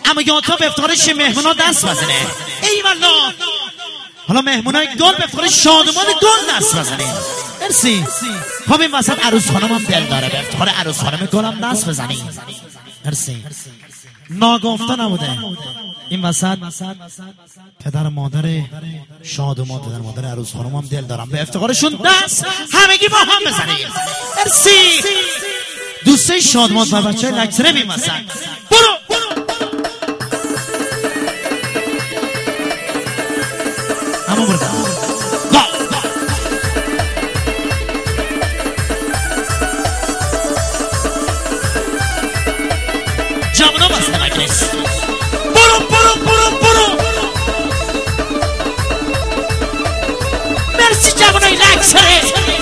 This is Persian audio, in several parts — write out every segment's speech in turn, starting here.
اما یادتا به افتخارش مهمونا دست بزنه. ای والله حالا مهمونای گل به افتخار شادمان گل دست بزنه. مرسی. خب این وسط عروس خانم هم دل داره، به افتخار عروس خانم گل هم دست بزنیم. مرسی. ناگفته نبوده این وسط پدر مادر شادمان، پدر مادر عروس خانم هم دل دارم، به افتخارشون دست همگی با هم بزنیم. مرسی. دوستای شادمان و بچه لکتره بیم وسط. برو اما بردم جامونا بسته مجلس. برو مرسی جوانای لکسره.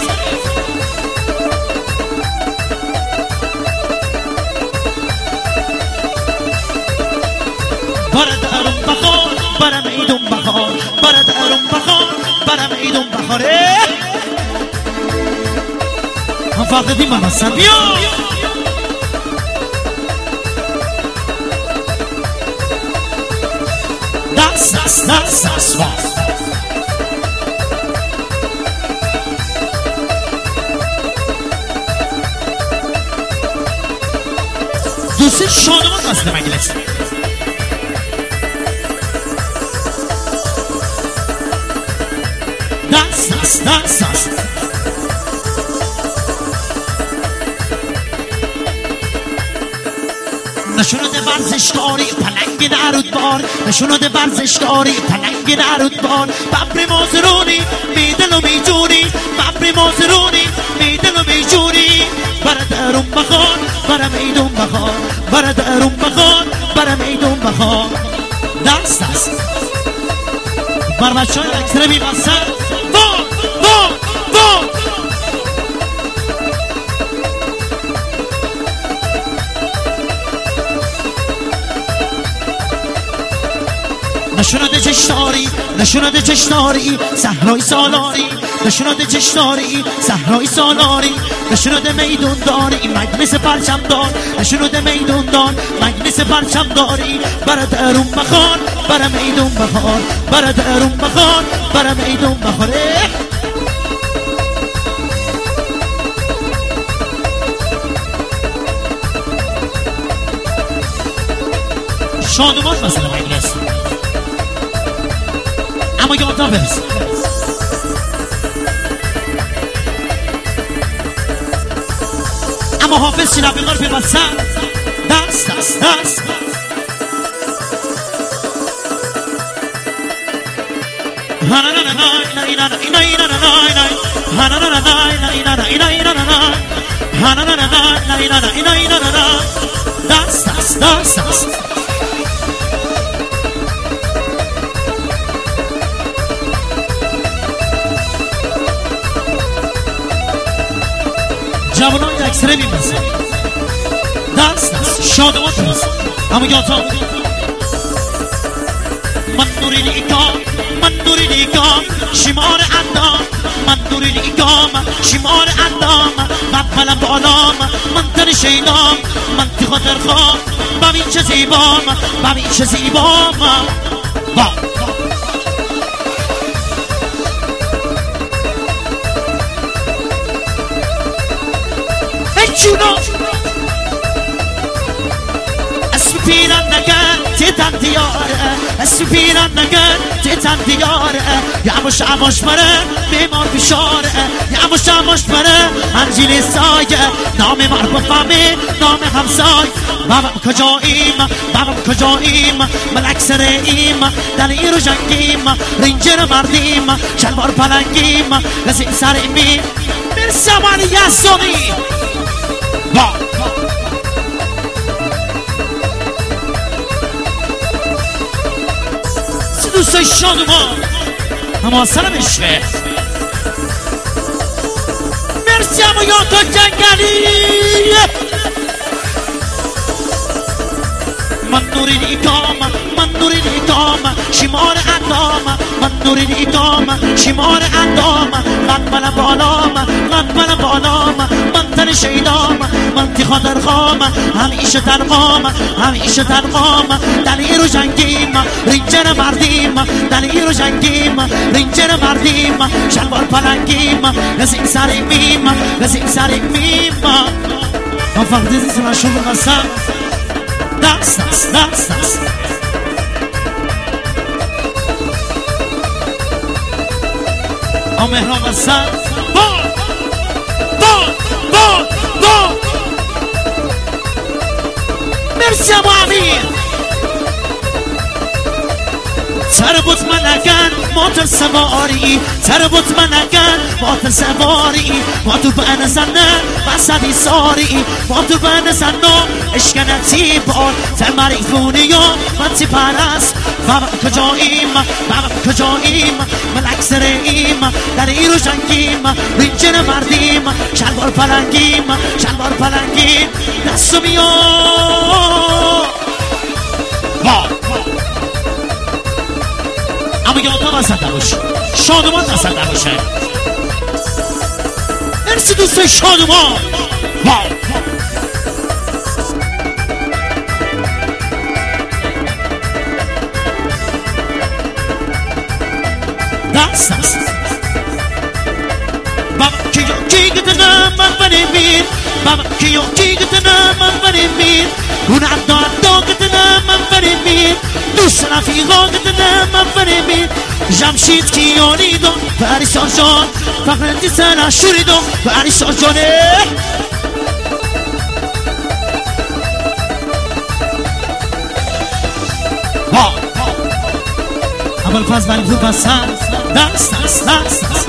برادرم بخار برم ایدون بخار، برادرم بخار برم ایدون بخاره. هم فقدی من هستم. بیا دست دوستی شادمان بسته مجلس. دست نشونده ورزشکاری پلنگ نرودبار، نشونده ورزشکاری پلنگ نرودبار. ببری مازرونی میدل و میجونی، ببری مازرونی میدل و میجونی. برادرم بخار برم ایدون بخار، برادرم بخار برم ایدون بخار. دست بر بچه های اکتره بی بسر. نشونده جشناری نشونده جشناری صحرای سالاری، نشونده جشناری صحرای سالاری. نشونده میدون داری مجلس پرچم دار، نشونده میدون دار مجلس پرچم داری. برادرم بخار برم میدون بخار، برادرم بخار برم میدون بخاره. شادمان مثلا مجلس. اما یادتا برس اما حافظ چی رفیقار پیوستن. دست دست جوانای اکثره میمسه. دست شادمان برس اما یادتا من دوری نیکام شمار اندام، من دوری نیکام شمار اندام. مقبلم بالام من تن شیدام، من تی خاطر خواه ببین چه زیبام، ببین چه زیبام. جونو اسم پیران نگن تیتن دیاره، اسم پیران نگن تیتن دیاره. یواش بره بیمار فشاره، یواش بره انجیل سایه. نام مربوطمه نام همسای. بابم کجاییم ملک سریم دلی رو جنگیم رنجر مردیم شلوار پلنگیم رسیم سریم مرسمان یسونی. دوستای شادمان اما سرم اشوه. مرسی اما یادتا جنگلی. من نوری نیکام شمار اندام، من نوری نیکام شمار اندام. قدمن بالام من تن شیدام، من تی خاطر خام همیشه ترقام دلی رو جنگیم رینجر مردیم دنی رو جنگیم رینجر مردیم شلوار پلنگیم گزیم سرمیم گزیم سرمیم ما فقط دیزیم شو بمسم دست دست دست دست مهران بسن باد باد باد باد مرسی ابو امیر تربط منگن موتر سواری تربط منگن موتر سواری ما تو بین زنه بسدی ساری ما تو بین زنه اشکنتی بار تمری فونیو من تی پرست بابا کجاییم بابا کجاییم ملک سریم در ای رو جنگیم رینجر مردیم شلوار پلنگیم شلوار پلنگیم دستو میو اما یادم نزده باشه شادمان نزده باشه مرسی دوست شادمان دست دست بابا کی گتنم من بنمیر بابا کی گتنم من بنمیر اون عداد گتنم من بنمیر دوست رفیقا گتنم من بنمیر جمشید کیانیدو پریسان جان فقرندی سن شوریدو پریسان جانه اول پس بلی پور بسن دست دست دست دست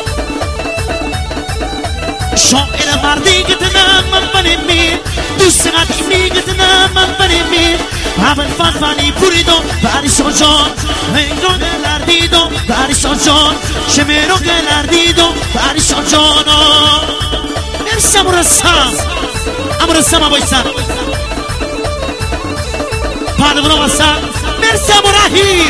شاعر مردی گتنم من بنمیر دوست قدیمی گتنم من بنمیر اول پس بلی پوریدو پریسان جان میرو گلردیدو پریسان جان شمیرو گلردیدو پریسان جان مرسی امورسم ابایسم پادمونو بسن مرسی امو رحیم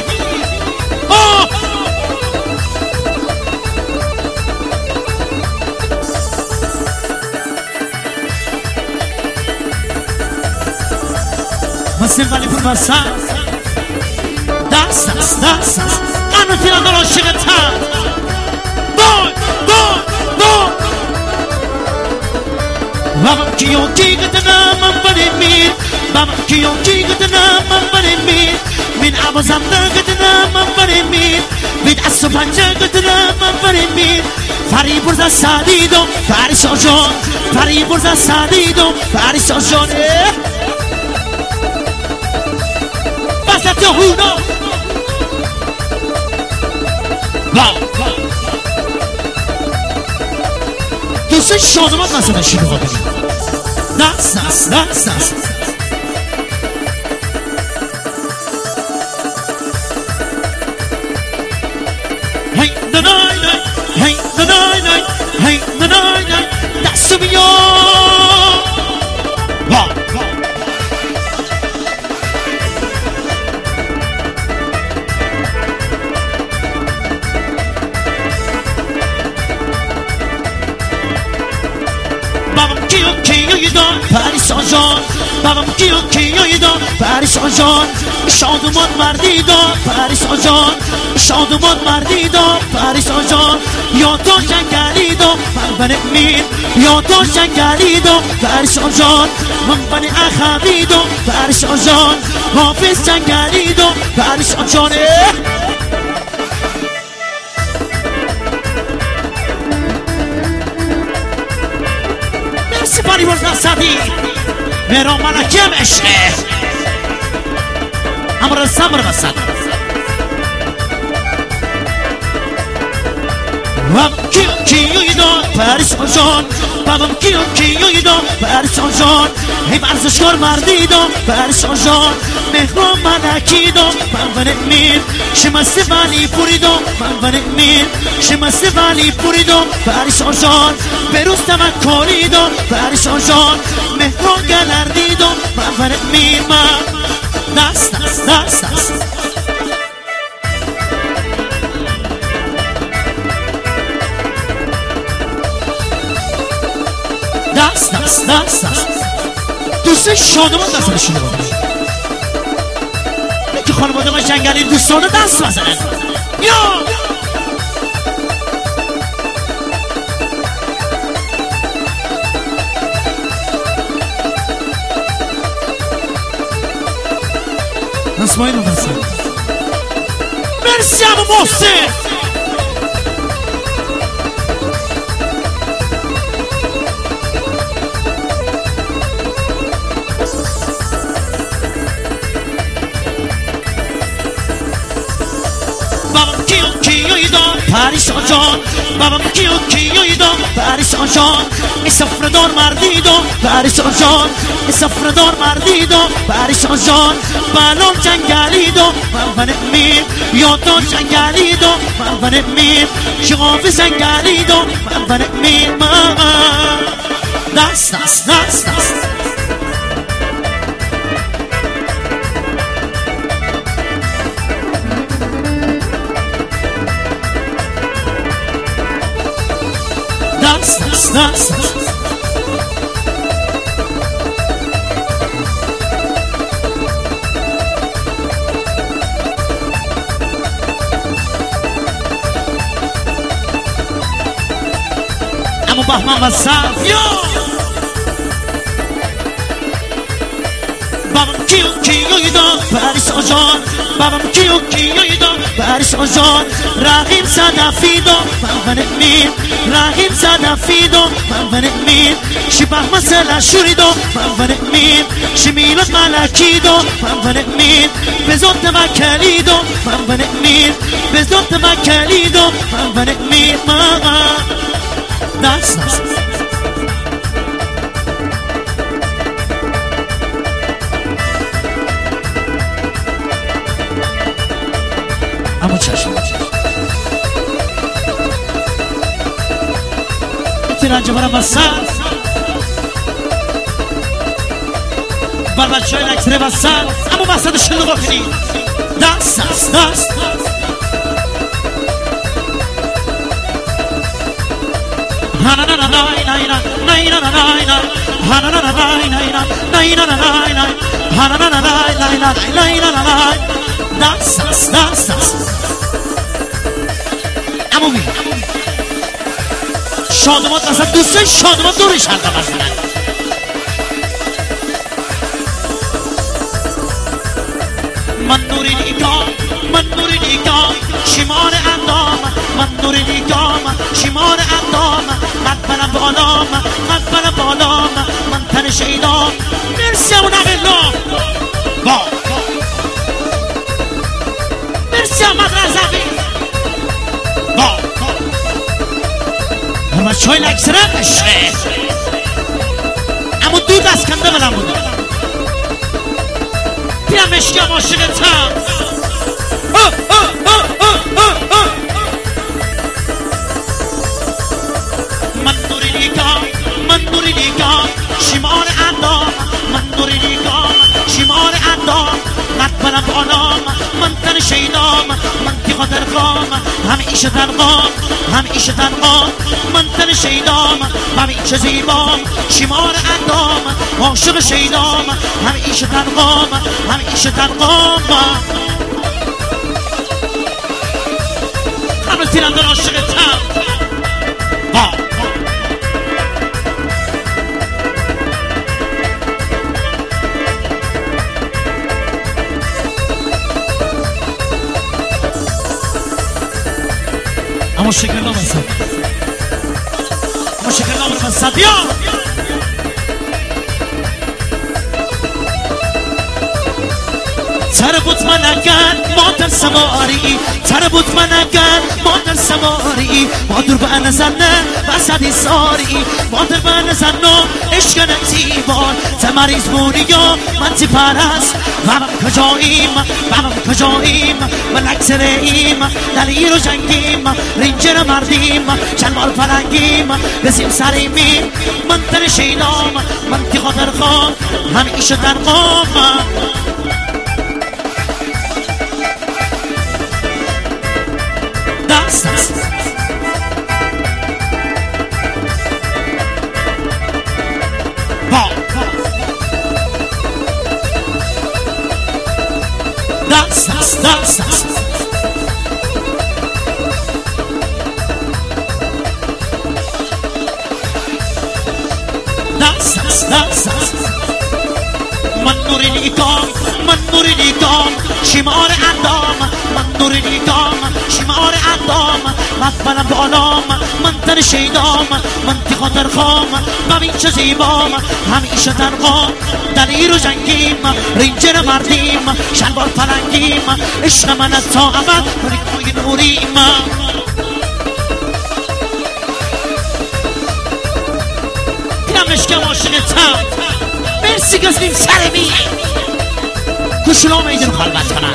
مسلم ولی پور بسن دست دست دست دست قرن تیراندار عاشق تن بای بای بای بابا کیو کی گتنم من بنمیر بابا کیو کی گتنم من بنمیر من ابو زمده گتنم من بنمیر من اصو پنجه گتنم من بنمیر فری برزا سادیدو پریسان جان فری برزا سادیدو پریسان جان بسط هونا دوست شادمان مثلا شروع کنیم دست دست دست دست هی ننای نای هی ننای نای هی ننای نای دستو بیار پریسان جان بابام کیو دا پریسان جان شادمان مردی دا پریسان جان شادمان مردی دا پریسان جان یا تو جنگلی دا من بنمیر یا تو جنگلی دا پریسان جان من بن اخوی دا پریسان جان حافظ جنگلی دا پریسان جان سپاری برز نصدی مهران ملکی هم عشقه امر صبر بسد بابم کیوی دا پریسان جان بابم کیوی دا پریسان جان هی ورزشکار مردی دا پریسان جان مهران ملکی دا من بنمیر شمسته ولی پوری دا من بنمیر شمسته ولی پوری دا پریسان جان بروز تمکاری دا پریسان جان مهران گلردی دا من بنمیر من دست دست دست دست دست دست دست دست دوست شادمان دست نشونه بودم خانواده و جنگلی دوستانه دست بزنن. یا اسماعیل محسن مرسی عمو محسن. پریسان جان بابام کیوی دام پریسان جان ای سفردار مردی دام پریسان جان ای سفردار مردی دام پریسان جان بالام جنگلی دام من میر یا تو جنگلی دام من میر شغاف جنگلی دام من میر دست اما بهمن و صف بابام کیوی دام پریسان جان بابام کیوی دام پریسان جان رقیب صدفی دام من میر رقیب صدفی دام من میر شی بهمن سلشوری دام من میر شی میلاد ملکی دام من میر بزرگ توکلی دام من میر بزرگ توکلی دام من میر دست اما چشم تیرانجا برم بسر بر بچه های نکتره بسر اما بسر شلو بخیری دست اما بی شادمات اصلا دوستای شادمات دورش حلقه بزنن من نوری نیگام شمار اندام من نوری نیگام شمار اندام من برم بالام من تن شیدام مرسی همون اقلا مرسی همون رزقی همه چای لکسره بشه اما دود از کنده بلم بوده بیا مشکم عاشقتم من نوری نیگام شمار اندام من نوری نیگام شمار اندام قد برم بالام من تن شیدام من تیغا درقام همیشه تنقام من تن شیدام همیشه زیبام شمار اندام عاشق شیدام همیشه تنقام همه تیرندر عاشقتم اما شکر نام رسد بیا تربط من اگر مادر سواری تربط من اگر مادر سواری مادر به نزنه وسدی ساری مادر به نزنه عشق نتیبار تمریز بونی یا من تی پرست بابم کجاییم ملک سریم دلیر و جنگیم رنجر مردیم چنبال پرنگیم بزیم سریمیم من تن شیدام من تی خاطر خان همیشه تنقام دست است دست است دست است دست است من نور نیکام من نور نیکام شمار اندام من نور نیکام شمار اندام مقبلم بالام من تن شیدام من تی خاطر خام ببین چه زیبام همیشه تنقام دلیر و جنگیم رنجر مردیم شلوار پلنگیم عشق من از تا ابد ریگوی نوریم اینم عشقم عاشقتم مرسی گذنیم سرمی کشولا میدون خلوت کنن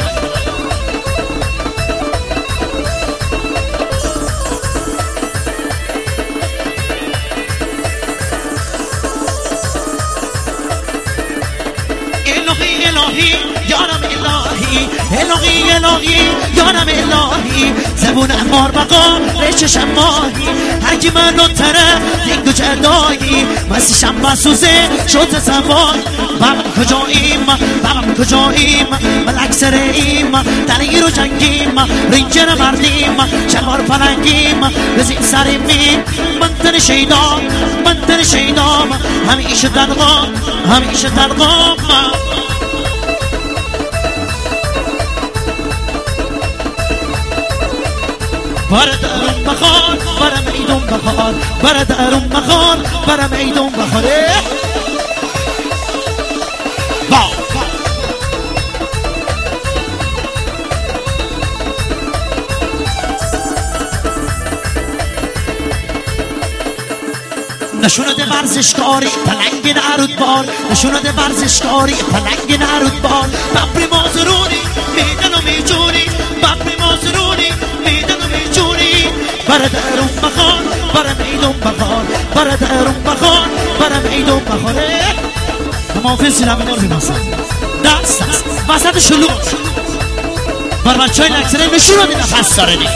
الهی الهی یارم الهی الهی الهی یارم الهی زبون امار بقا ریششم ماهی هرکی من رو طرف دینگو جدایی مسیشم بسوزه شد سوای بابم کجاییم بابم کجاییم ملک سریم دلیر و جنگیم رنجر مردیم شلوار پلنگیم بزین سرمیم من تن شیدام من تن شیدام همیشه دلغام همیشه دلغام بردارم بخار برم ایدون بخار بردارم بخار برم ایدون بخاره با نشونده ورزشکاری پلنگ نرود بار نشونده ورزشکاری پلنگ نرود بار ببری مازرونی میدن و میجونی ببری مازرونی میدن و میجونی بردارم بخار برم ایدون بخار بردارم بخار برم ایدون بخاره محافظ سیلمی نور بیماسن دست دست وسط شلوغ بر بچه های لکسره نشون رو دی نفس داره دی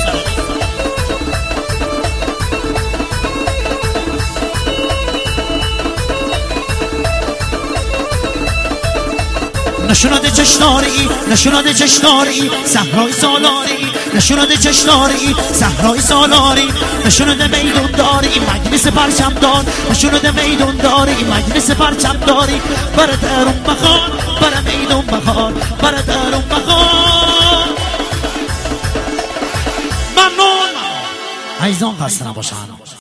نشونده چشناری نشونده چشناری صحرای سالاری نشونده چشناری صحرای سالاری نشونده میدون داری مجلس پرچم دار نشونده میدون داری مجلس پرچم داری بردارم بخار برم میدون بخار بردارم بخار ممنون عزیزان خسته نباشن